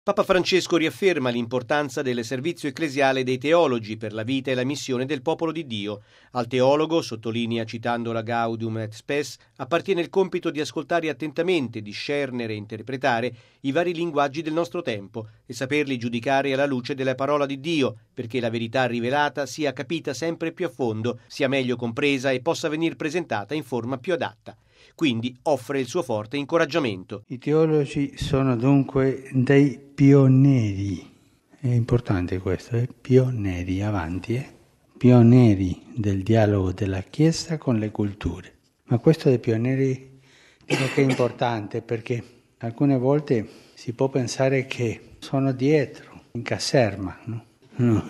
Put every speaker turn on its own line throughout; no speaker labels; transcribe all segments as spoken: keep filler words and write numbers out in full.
Papa Francesco riafferma l'importanza del servizio ecclesiale dei teologi per la vita e la missione del popolo di Dio. Al teologo, sottolinea citando la Gaudium et Spes, appartiene il compito di ascoltare attentamente, discernere e interpretare i vari linguaggi del nostro tempo e saperli giudicare alla luce della parola di Dio, perché la verità rivelata sia capita sempre più a fondo, sia meglio compresa e possa venir presentata in forma più adatta. Quindi offre il suo forte incoraggiamento.
I teologi sono dunque dei pionieri, è importante questo, eh? Pionieri, avanti, eh? Pionieri del dialogo della Chiesa con le culture. Ma questo dei pionieri credo che è importante perché alcune volte si può pensare che sono dietro, in caserma, no? No.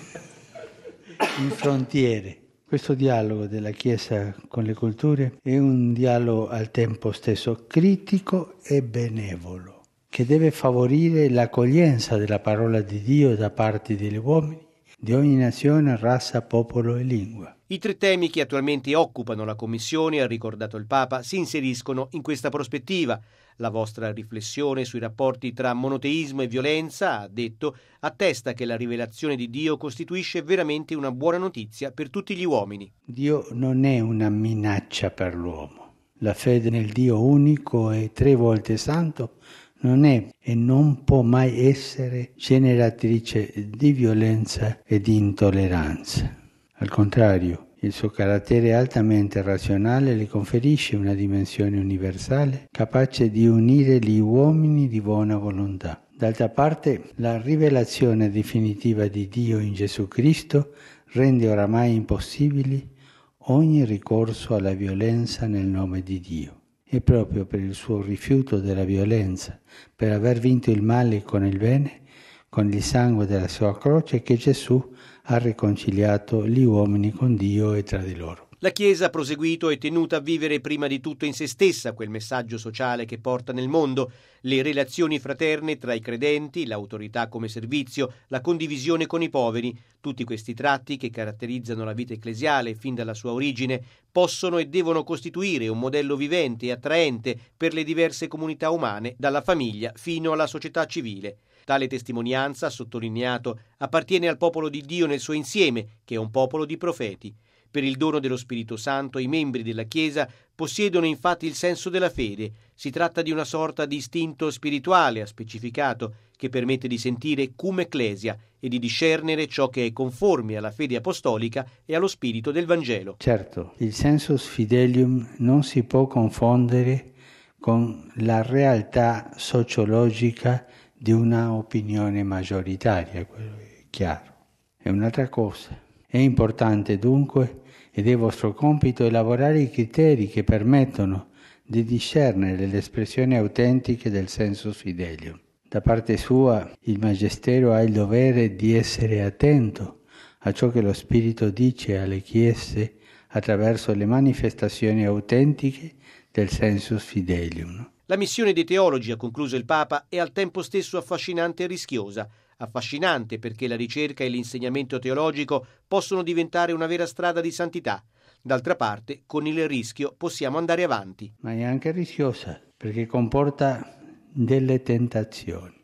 In frontiere. Questo dialogo della Chiesa con le culture è un dialogo al tempo stesso critico e benevolo, che deve favorire l'accoglienza della parola di Dio da parte degli uomini di ogni nazione, razza, popolo e lingua.
I tre temi che attualmente occupano la Commissione, ha ricordato il Papa, si inseriscono in questa prospettiva. La vostra riflessione sui rapporti tra monoteismo e violenza, ha detto, attesta che la rivelazione di Dio costituisce veramente una buona notizia per tutti gli uomini.
Dio non è una minaccia per l'uomo. La fede nel Dio unico e tre volte santo non è e non può mai essere generatrice di violenza e di intolleranza. Al contrario, il suo carattere altamente razionale le conferisce una dimensione universale capace di unire gli uomini di buona volontà. D'altra parte, la rivelazione definitiva di Dio in Gesù Cristo rende oramai impossibili ogni ricorso alla violenza nel nome di Dio. È proprio per il suo rifiuto della violenza, per aver vinto il male con il bene, con il sangue della sua croce, che Gesù ha riconciliato gli uomini con Dio e tra di loro.
La Chiesa, ha proseguito, è tenuta a vivere prima di tutto in se stessa quel messaggio sociale che porta nel mondo, le relazioni fraterne tra i credenti, l'autorità come servizio, la condivisione con i poveri. Tutti questi tratti che caratterizzano la vita ecclesiale fin dalla sua origine possono e devono costituire un modello vivente e attraente per le diverse comunità umane, dalla famiglia fino alla società civile. Tale testimonianza, ha sottolineato, appartiene al popolo di Dio nel suo insieme, che è un popolo di profeti. Per il dono dello Spirito Santo i membri della Chiesa possiedono infatti il senso della fede. Si tratta di una sorta di istinto spirituale, ha specificato, che permette di sentire cum ecclesia e di discernere ciò che è conforme alla fede apostolica e allo spirito del Vangelo.
Certo, il sensus fidelium non si può confondere con la realtà sociologica di una opinione maggioritaria, quello è chiaro. È un'altra cosa. È importante dunque, ed è vostro compito, elaborare i criteri che permettono di discernere le espressioni autentiche del sensus fidelium. Da parte sua, il Magistero ha il dovere di essere attento a ciò che lo Spirito dice alle Chiese attraverso le manifestazioni autentiche del sensus fidelium.
La missione dei teologi, ha concluso il Papa, è al tempo stesso affascinante e rischiosa. Affascinante perché la ricerca e l'insegnamento teologico possono diventare una vera strada di santità. D'altra parte, con il rischio possiamo andare avanti.
Ma è anche rischiosa perché comporta delle tentazioni.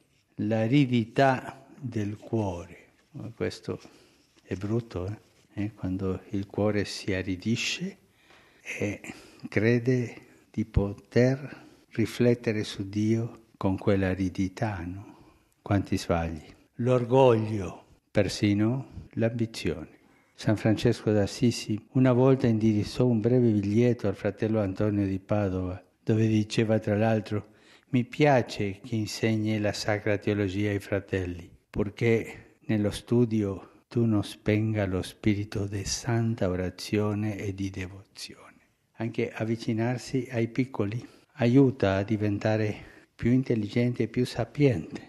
L'aridità del cuore. Questo è brutto, eh? Eh? Quando il cuore si aridisce e crede di poter riflettere su Dio con quell'aridità, no? Quanti sbagli. L'orgoglio, persino l'ambizione. San Francesco d'Assisi una volta indirizzò un breve biglietto al fratello Antonio di Padova, dove diceva tra l'altro: mi piace che insegni la Sacra Teologia ai fratelli, purché nello studio tu non spenga lo spirito di santa orazione e di devozione. Anche avvicinarsi ai piccoli aiuta a diventare più intelligente e più sapiente.